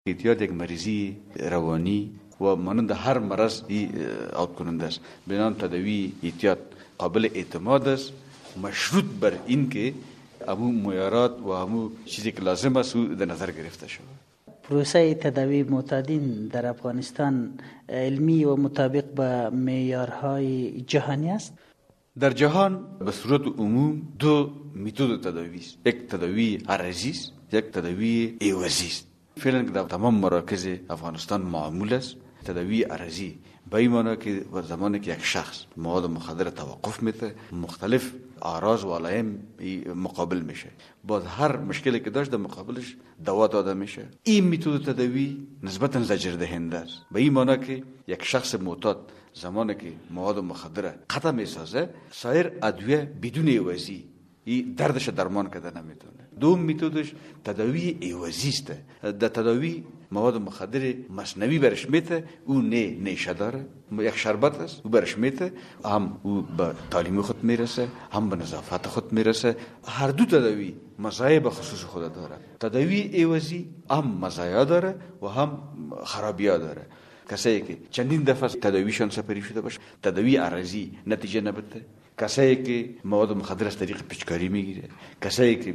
اعتیاد یک مریضی روانی و مانند هر مرض عود کننده است. بنابراین تداوی اعتیاد قابل اعتماد است، مشروط بر این که همون معیارات و همون چیزی که لازم است در نظر گرفته شود. پروسه تداوی معتادین در افغانستان علمی و مطابق با معیارهای جهانی است؟ در جهان به صورت عموم دو متد تداوی است، یک تداوی عرضی است، یک تداوی عوضی است. فعلا در تمام مراکز افغانستان معمول است تداوی عرضی، به این معنی که زمانی که یک شخص مواد مخدر توقف میده، مختلف اعراض و علائم مقابل میشه، باز هر مشکلی که داشت در مقابلش دوا داده میشه. این متد تداوی نسبتا زجر دهنده است، به این معنی که یک شخص معتاد زمانی که مواد مخدر قطع میسازه، سایر ادویه بدون عوضی این دردش درمان کرده نمیتونه. دوم متدش تداوی عوضی است. در تداوی مواد مخدر مصنوعی برش میته، او نه نیشه داره، یک شربت است، او برش میته، هم او به تعلیم خود میرسه، هم به نظافت خود میرسه. هر دو تداوی مزایای به خصوص خود داره. تداوی عوضی هم مزایا داره و هم خرابی‌ها داره. کسایی که چندین دفعه تداویشان سپری شده باشه، تداوی عرضی نتیجه نبته، کسایی که مواد مخدر از طریق پیچکاری میگیره، کسایی که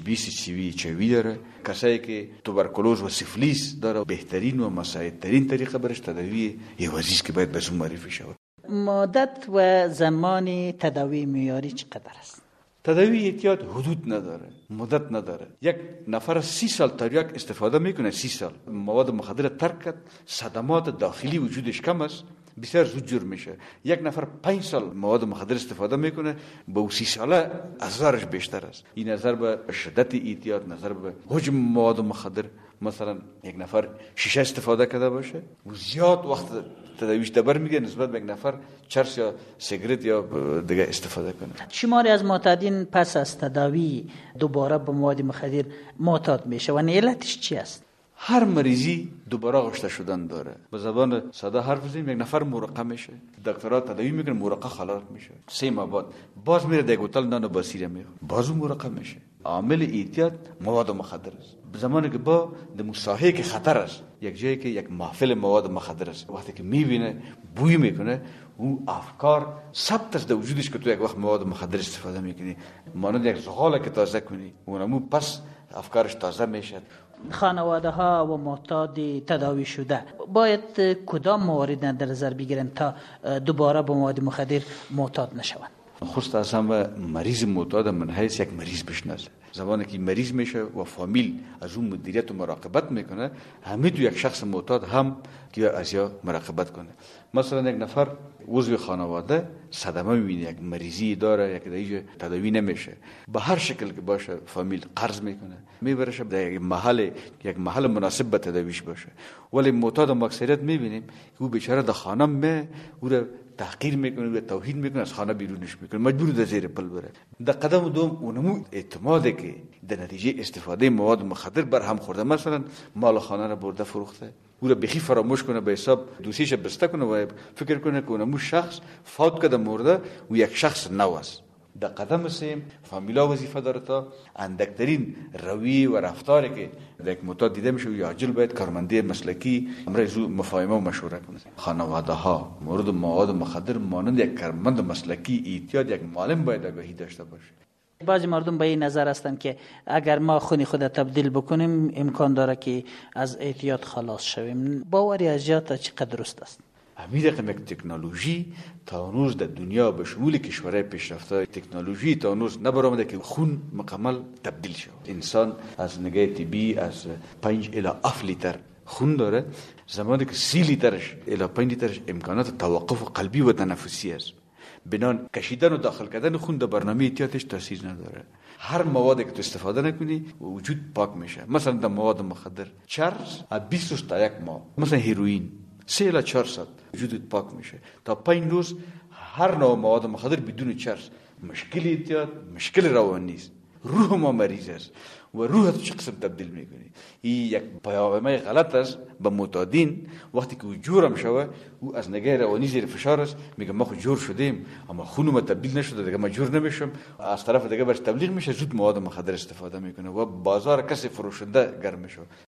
HIV داره، کسایی که توبرکلوز و سیفلیس داره، بهترین و مساعدترین طریقه برش تداوی عوضی است که باید به زون معرفی شود. مدت و زمان تداوی معیاری چقدر است؟ تداوی اعتیاد حدود نداره، مدت نداره. یک نفر 30 سال تریاک استفاده میکنه، 30 سال مواد مخدر ترک کرد، صدمات داخلی وجودش کم است، بسیار زود جور میشه. یک نفر 5 سال مواد مخدر استفاده میکنه، با او 30 ساله اضرارش بیشتر است. این نظر به شدت اعتیاد، نظر به حجم مواد مخدر، مثلا یک نفر شیشه استفاده کرده باشه و زیاد وقت تداویش دبر میگه نسبت به یک نفر چرس یا سیگرت یا دیگه استفاده کنه. شماری از معتادین پس از تداوی دوباره به مواد مخدر معتاد میشه و علتش چی است؟ هر مریضی دوباره آغشته شدن داره. به زبان ساده حرف بزنیم، یک نفر مرقه میشه، دکترها تداوی میکنه، مرقه خلاص میشه، 3 ماه بعد باز میره در هتل نان باسیره میخوره، باز مرقه میشه. عامل اعتیاد مواد مخدر است. به زمانی که با در مساحه که خطر است، یک جایی که یک محفل مواد مخدر است، وقتی که میبینه بوی میکنه، او افکار ثبت است در وجودش که تو یک وقت مواد مخدر استفاده میکنی، مانند یک زغال که تازه کنی، اونمو پس افکارش تازه میشه. خانواده ها و معتاد تداوی شده باید کدام موارد در نظر بگیرن تا دوباره به مواد مخدر معتاد نشوند؟ خست از همه مریض معتاد من حیث یک مریض بشناسه. زمانی که مریض میشه و فامیل از اون مدیریت و مراقبت میکنه، همین تو یک شخص معتاد هم که از یا مراقبت کنه. مثلا یک نفر عضو خانواده صدمه میبینه، یک مریضی داره، یک دیگه تداوی نمیشه، به هر شکل که باشه فامیل قرض میکنه، میبرشه در یک محل مناسب به تداویش باشه. ولی معتاد ما اکثریت میبینیم که او بیچاره در خانه می او را تحقیر میکنه و توهین میکنه، از خانه بیرونش میکنه، مجبور در زیر پل بره. در قدم دوم اونمو اعتماده که در نتیجه استفاده مواد مخدر بر هم خورده، مثلا مال خانه را برده فروخته، او را بخی فراموش کنه، به حساب دوستیش بسته کنه و فکر کنه که اونمو شخص فوت کرده مرده و یک شخص نو است. در قدم سیم فامیلا وظیفه داره تا اندکترین روی و رفتاری که در یک معتاد دیده میشه یا عاجل باید کارمندی مسلکی امر زو مفاهمه و مشوره کنه. خانواده ها مورد مواد مخدر مانند یک کارمند مسلکی اعتیاد یک معلم باید آگاهی داشته باشه. بعضی مردم به این نظر هستند که اگر ما خون خود تبدیل بکنیم امکان داره که از اعتیاد خلاص شویم. باوری از جهت چقدر درست است؟ همین رقم یک تکنولوژی تا هنوز در دنیا به شمول کشورهای پیشرفته تکنولوژی تا هنوز نبرآمده که خون مکمل تبدیل شود. انسان از نگاه طبی از 5 الی 7 لیتر خون داره، زمانی که 30 لیترش الی 5 لیترش امکانات توقف قلبی و تنفسی است. بنان کشیدن و داخل کردن خون در برنامه اعتیادش تاثیر نداره. هر موادی که تو استفاده نکنی وجود پاک میشه. مثلا در مواد مخدر چرس 20 تا 1 ماه، مثلا هیروئین 3 الی 4 ساعت وجودت پاک میشه. تا 5 روز هر نوع مواد مخدر بدون چرس مشکل اعتیاد، مشکل روانی است. روح ما مریض است و روح تو چه قسم تبدیل میکنی. این یک پیامه غلط است به معتادین. وقتی که او جورم شوه، او از نگاه روانی زیر فشار است، میگه ما خود جور شدیم اما خونم تبدیل نشده، دیگه ما جور نمیشم. از طرف دیگه برش تبلیغ میشه، زود مواد مخدر استفاده میکنه و بازار کسی فروشنده گرم میشه.